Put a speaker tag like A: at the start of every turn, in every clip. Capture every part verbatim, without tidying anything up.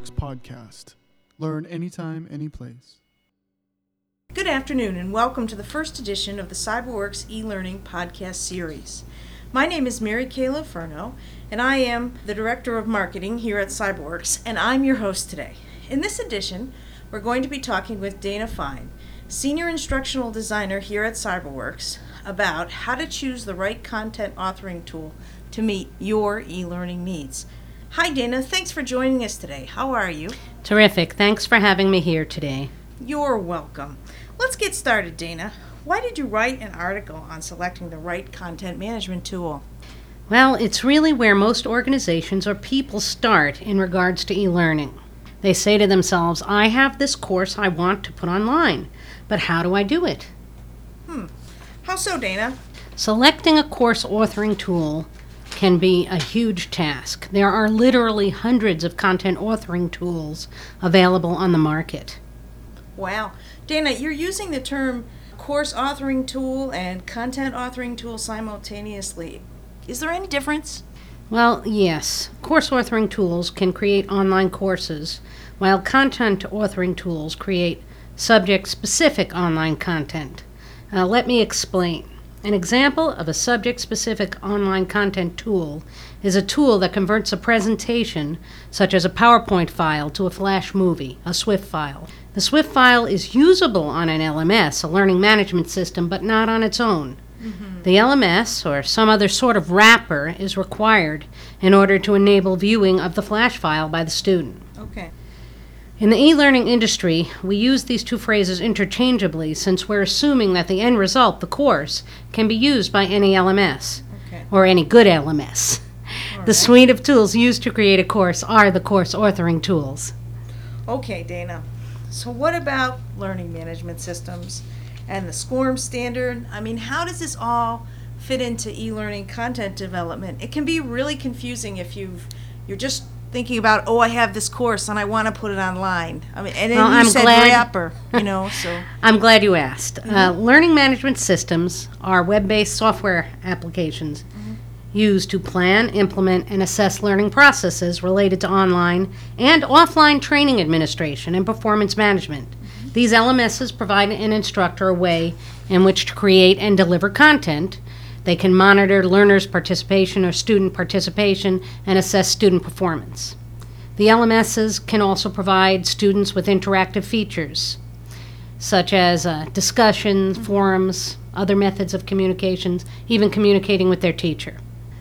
A: CyberWorks podcast. Learn anytime, anyplace.
B: Good afternoon and welcome to the first edition of the CyberWorks e-learning podcast series. My name is Mary Kay Loferno and I am the Director of Marketing here at CyberWorks, and I'm your host today. In this edition, we're going to be talking with Dana Fine, Senior Instructional Designer here at CyberWorks, about how to choose the right content authoring tool to meet your e-learning needs. Hi Dana, thanks for joining us today. How are you?
C: Terrific. Thanks for having me here today.
B: You're welcome. Let's get started, Dana. Why did you write an article on selecting the right content management tool?
C: Well, it's really where most organizations or people start in regards to e-learning. They say to themselves, I have this course I want to put online, but how do I do it?
B: Hmm. How so, Dana?
C: Selecting a course authoring tool can be a huge task. There are literally hundreds of content authoring tools available on the market.
B: Wow. Dana, you're using the term course authoring tool and content authoring tool simultaneously. Is there any difference?
C: Well, yes. Course authoring tools can create online courses, while content authoring tools create subject-specific online content. Uh, let me explain. An example of a subject-specific online content tool is a tool that converts a presentation, such as a PowerPoint file, to a Flash movie, a SWIFT file. The SWIFT file is usable on an L M S, a learning management system, but not on its own. Mm-hmm. The L M S, or some other sort of wrapper, is required in order to enable viewing of the Flash file by the student.
B: Okay.
C: In the e-learning industry, we use these two phrases interchangeably since we're assuming that the end result, the course, can be used by any L M S,
B: okay,
C: or any good L M S.
B: All
C: the
B: right.
C: suite of tools used to create a course are the course authoring tools.
B: Okay, Dana. So what about learning management systems and the SCORM standard? I mean, how does this all fit into e-learning content development? It can be really confusing if you've, you're just thinking about, oh, I have this course and I want to put it online. I mean, and then
C: well,
B: you
C: I'm
B: said
C: glad,
B: wrapper, you know, so.
C: I'm glad you asked.
B: Mm-hmm.
C: Uh, learning management systems are web-based software applications mm-hmm. used to plan, implement, and assess learning processes related to online and offline training administration and performance management. Mm-hmm. These L M Ss provide an instructor a way in which to create and deliver content. They can monitor learners' participation or student participation and assess student performance. The L M Ss can also provide students with interactive features, such as uh, discussions, mm-hmm. forums, other methods of communications, even communicating with their teacher.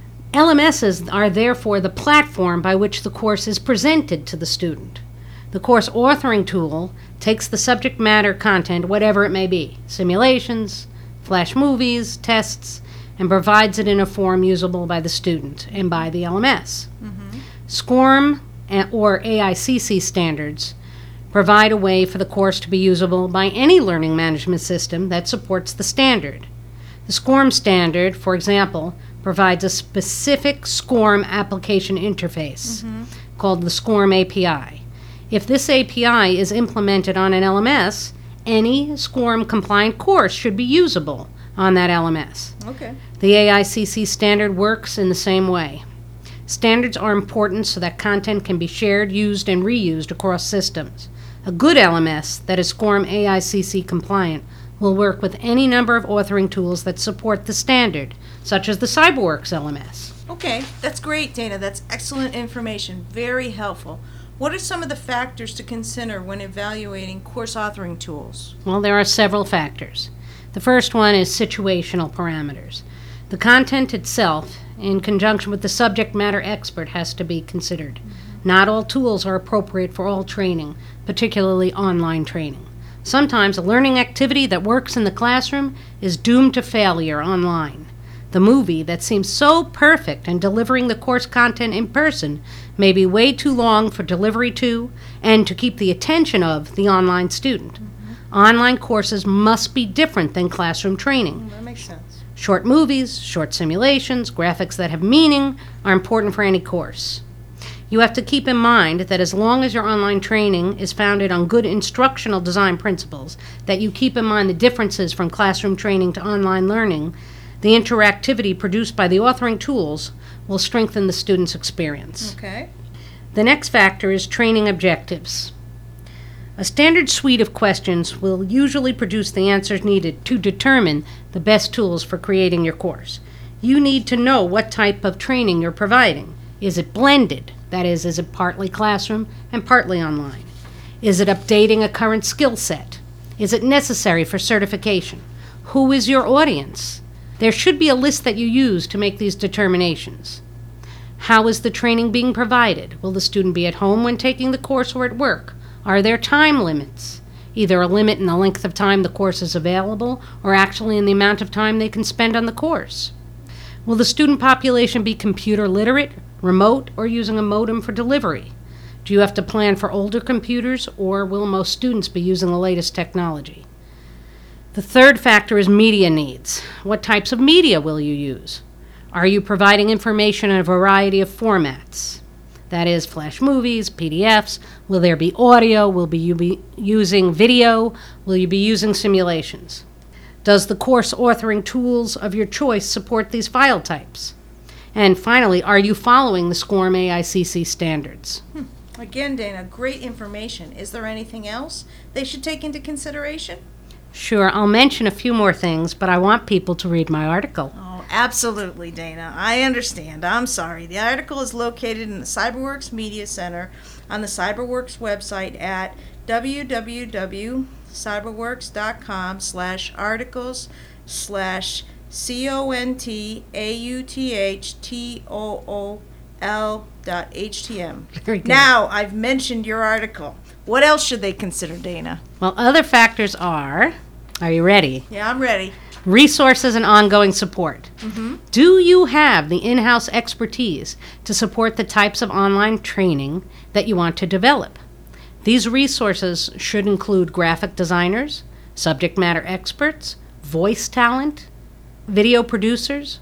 C: L M Ss are therefore the platform by which the course is presented to the student. The course authoring tool takes the subject matter content, whatever it may be, simulations, flash movies, tests, and provides it in a form usable by the student and by the L M S. Mm-hmm. SCORM or A I C C standards provide a way for the course to be usable by any learning management system that supports the standard. The SCORM standard, for example, provides a specific SCORM application interface mm-hmm. called the SCORM A P I. If this A P I is implemented on an L M S, any SCORM-compliant course should be usable on that L M S.
B: Okay.
C: The A I C C standard works in the same way. Standards are important so that content can be shared, used, and reused across systems. A good L M S that is SCORM A I C C compliant will work with any number of authoring tools that support the standard, such as the CyberWorks L M S.
B: Okay, that's great, Dana. That's excellent information. Very helpful. What are some of the factors to consider when evaluating course authoring tools?
C: Well, there are several factors. The first one is situational parameters. The content itself, in conjunction with the subject matter expert, has to be considered. Mm-hmm. Not all tools are appropriate for all training, particularly online training. Sometimes a learning activity that works in the classroom is doomed to failure online. The movie that seems so perfect in delivering the course content in person may be way too long for delivery to and to keep the attention of the online student. Mm-hmm. Online courses must be different than classroom training.
B: Mm, that makes sense.
C: Short movies, short simulations, graphics that have meaning are important for any course. You have to keep in mind that as long as your online training is founded on good instructional design principles, that you keep in mind the differences from classroom training to online learning, the interactivity produced by the authoring tools will strengthen the student's experience.
B: Okay.
C: The next factor is training objectives. A standard suite of questions will usually produce the answers needed to determine the best tools for creating your course. You need to know what type of training you're providing. Is it blended? That is, is it partly classroom and partly online? Is it updating a current skill set? Is it necessary for certification? Who is your audience? There should be a list that you use to make these determinations. How is the training being provided? Will the student be at home when taking the course or at work? Are there time limits? Either a limit in the length of time the course is available or actually in the amount of time they can spend on the course. Will the student population be computer literate, remote, or using a modem for delivery? Do you have to plan for older computers, or will most students be using the latest technology? The third factor is media needs. What types of media will you use? Are you providing information in a variety of formats? That is, flash movies, P D Fs. Will there be audio? Will be you be using video? Will you be using simulations? Does the course authoring tools of your choice support these file types? And finally, are you following the SCORM A I C C standards?
B: Hmm. Again, Dana, great information. Is there anything else they should take into consideration?
C: Sure, I'll mention a few more things, but I want people to read my article.
B: Oh, absolutely, Dana. I understand. I'm sorry. The article is located in the CyberWorks Media Center on the CyberWorks website at www.cyberworks.com slash articles slash C-O-N-T-A-U-T-H-T-O-O-L dot H-T-M.
C: Very good.
B: Now, I've mentioned your article. What else should they consider, Dana?
C: Well, other factors are, are you ready?
B: Yeah, I'm ready.
C: Resources and ongoing support.
B: Mm-hmm.
C: Do you have the in-house expertise to support the types of online training that you want to develop? These resources should include graphic designers, subject matter experts, voice talent, video producers,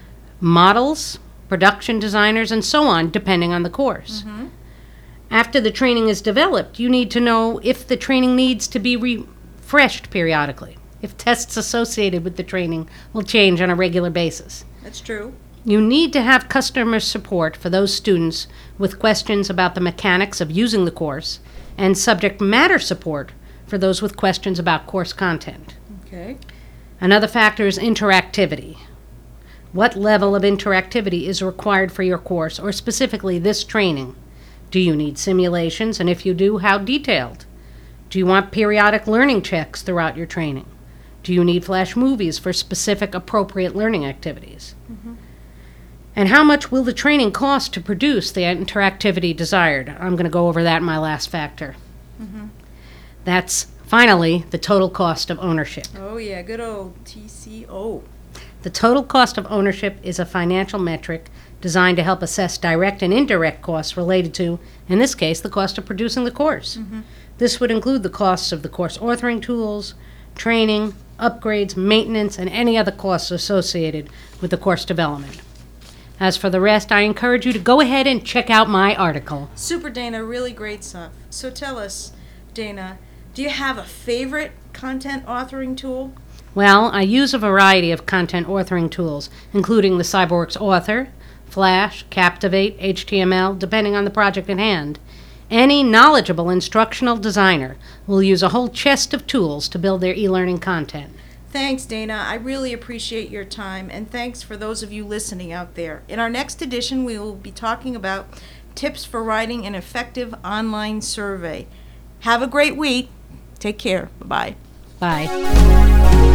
C: models, production designers, and so on, depending on the course.
B: Mm-hmm.
C: After the training is developed, you need to know if the training needs to be refreshed periodically, if tests associated with the training will change on a regular basis.
B: That's true.
C: You need to have customer support for those students with questions about the mechanics of using the course, and subject matter support for those with questions about course content.
B: Okay.
C: Another factor is interactivity. What level of interactivity is required for your course, or specifically this training? Do you need simulations, and if you do, how detailed? Do you want periodic learning checks throughout your training? Do you need flash movies for specific appropriate learning activities? Mm-hmm. And how much will the training cost to produce the interactivity desired? I'm going to go over that in my last factor. Mm-hmm. That's, finally, the total cost of ownership.
B: Oh, yeah, good old T C O.
C: The total cost of ownership is a financial metric designed to help assess direct and indirect costs related to, in this case, the cost of producing the course. Mm-hmm. This would include the costs of the course authoring tools, training, upgrades, maintenance, and any other costs associated with the course development. As for the rest, I encourage you to go ahead and check out my article.
B: Super, Dana. Really great stuff. So tell us, Dana, do you have a favorite content authoring tool?
C: Well, I use a variety of content authoring tools, including the CyberWorks Author, Flash, Captivate, H T M L, depending on the project at hand. Any knowledgeable instructional designer will use a whole chest of tools to build their e-learning content.
B: Thanks, Dana. I really appreciate your time, and thanks for those of you listening out there. In our next edition, we will be talking about tips for writing an effective online survey. Have a great week. Take care. Bye-bye.
C: Bye.